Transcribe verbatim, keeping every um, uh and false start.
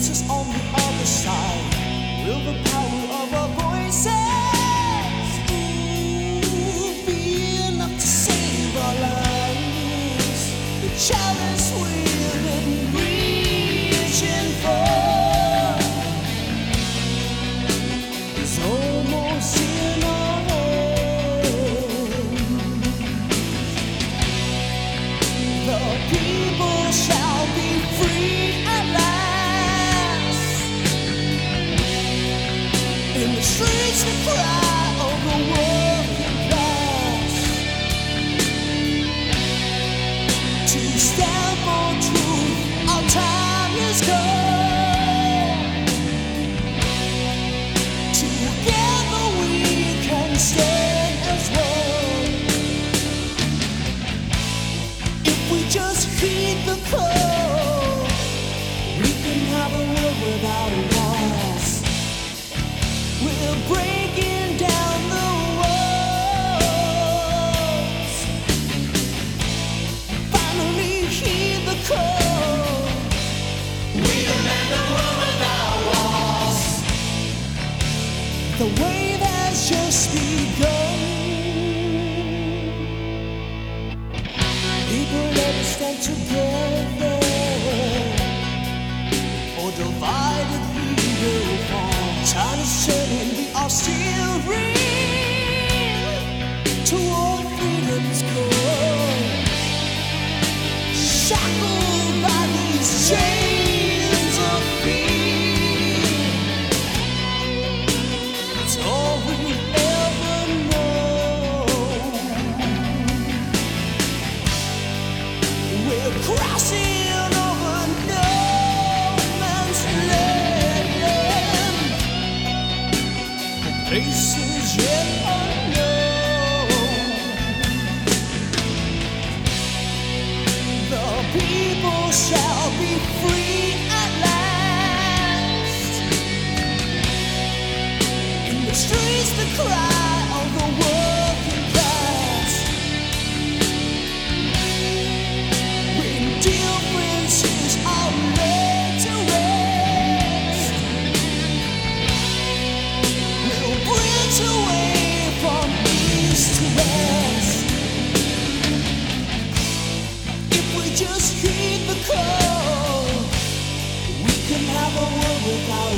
us on the other side. Will the power of our voices ooh, be enough to save our lives? The challenge we've been reaching for is almost in our hand. The people shall be free at last. In the streets the cry of the working class to stand for truth. Our time is gone. Together we can stand as one. If we just heed the call, we can have a world without wars. We're breaking down the walls. Finally heed the call. We demand a world without walls. The wave has just begun. People, let us stand together, or divided we will fall. Time is turning, we are still real toward freedom's goal. Shackled by these chains of fear, it's all we ever know. We're crossing over no man's land, places yet unknown. The people shall be free at last. In the streets the cry of the working class. When differences are laid to rest, we'll bridge away from east to west. If we just heed the call, we can have a world without